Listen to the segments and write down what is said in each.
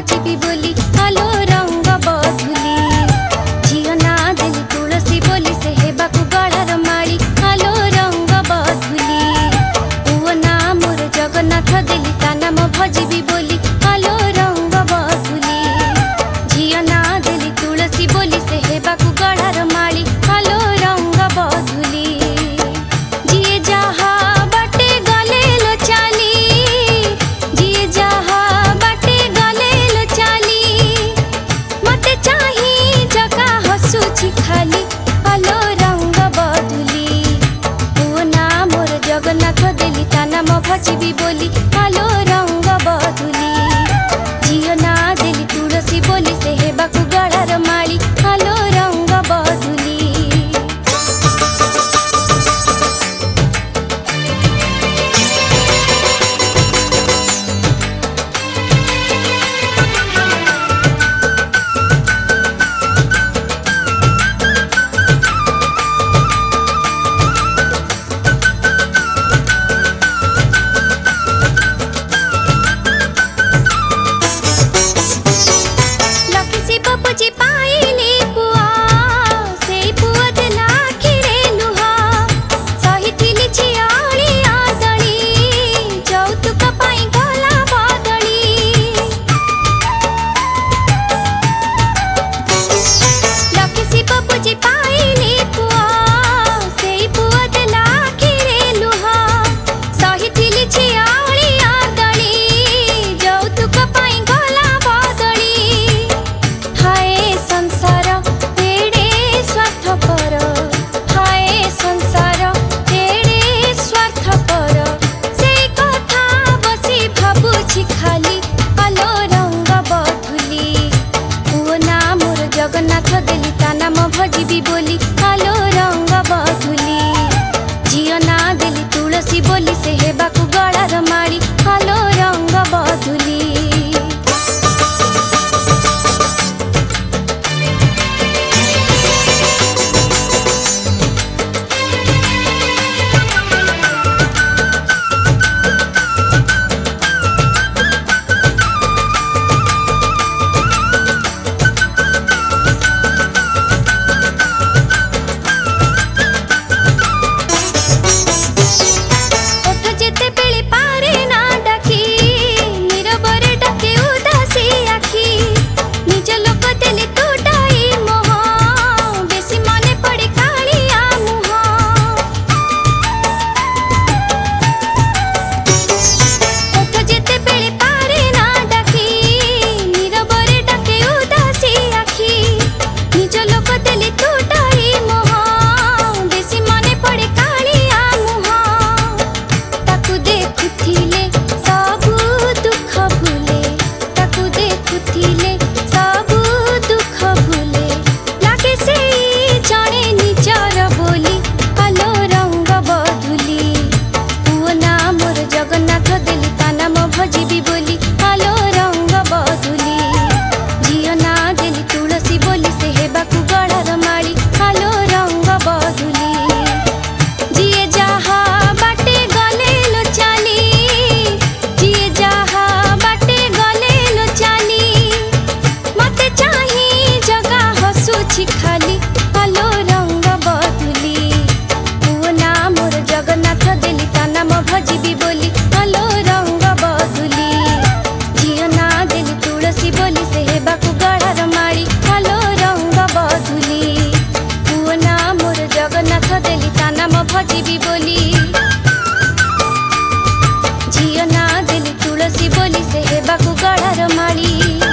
भजिबी बोली आलो रंग बधुली झियो ना देली तुलसी बोली से हेबाकु गळार माली आलो रंग बधुली पुओ ना मोर जगन्नाथ देली ता नाम भजिबी बोली आलो रंग बधुली झियो ना देली तुलसी बोली से हेबाकु गळार माली आलो रंग बधुली जिए जहा बाटे गले लो चाली जिए जहा बाटे गले लो चाली मते चाही जगा हसुची खाली आलो रंग बधुली पुओ ना मोर जगन्नाथ देली ता नाम भजिबी बोली आलो रंग बधुली झियो ना देली तुलसी बोली से हेबाकु गळार माली आलो रंग बधुली भजिबी बोली आलो रंग बधुली झियो ना देली तुलसी बोली से हेबाकु गळार माली आलो रंग बधुली भजिबी बोली आलो रंग बधुली झियो ना देली तुलसी बोली से हेबाकु गळार माली आलो रंग बधुली जिए जहा बाटे गले लो चाली जिए जहा बाटे गले लो चाली मते चाही जगा हसुची खाली आलो रंग बधुली पुओ ना मोर जगन्नाथ देली ता नाम भजिबी बोली आलो रंग बधुली झियो ना देली तुलसी बोली से हेबाकु गळार माली आलो रंग बधुली पुओ ना मोर जगन्नाथ देली ता नाम भजिबी बोली झियो ना देली तुलसी बोली से हेबाकु गळार माली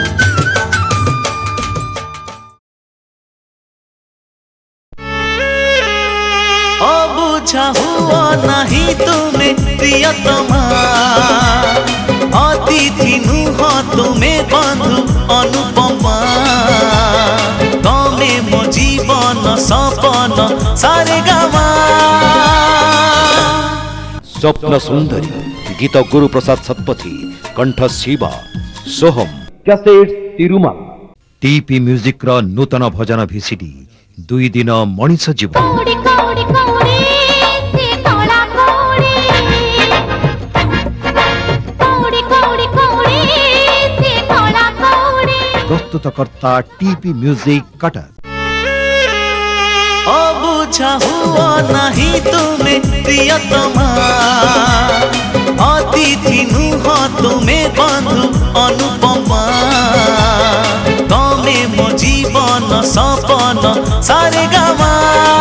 अबुझा हुआ नहीं तुम्हें प्रियतमा अतिथि नुह तुम्हें बंधु अनुपमा तमे मो जीवन सपन सारे गामा स्वप्न सुंदरी गीत गुरु प्रसाद सतपथी कंठ Shiva Soham cassette Tirumal TP music रो नूतन भजन भिसीडी 2 दिन मनीष जीवन कौड़ी कौड़ी से कौड़ा कौड़ी प्रस्तुतकर्ता टीपी म्यूजिक कटक। अबुझा हुआ नहीं तुम्हें प्रियतमा, अतिथि नुह तुम्हें बंधु अनुपमा। तमे मो जीवन सपन सारे गामा।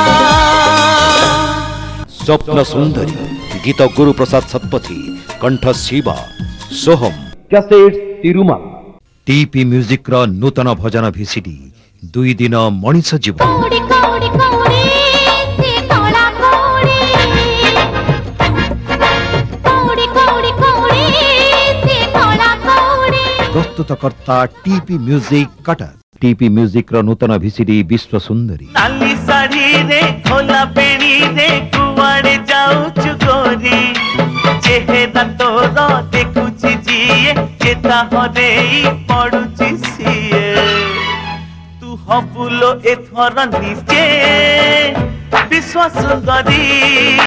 स्वप्न सुंदरी गीत गुरु प्रसाद शतपथी, कंठ Shiva Soham cassette Tirumal. TP music रा नूतन भजन भिसिडी 2 दिन मनीष जीवन। प्रस्तुतकर्ता TP music Cuttack. TP music रा नूतन भिसिडी विश्व सुंदरी। नाली साड़ी रे खोला पेड़ी रे कुआड़े जाऊचु गोरी। चेहरा तोर देखुची जिए चेता हरे पड़ुची सिए। तू हबुलो एथर निजे विश्व सुंदरी।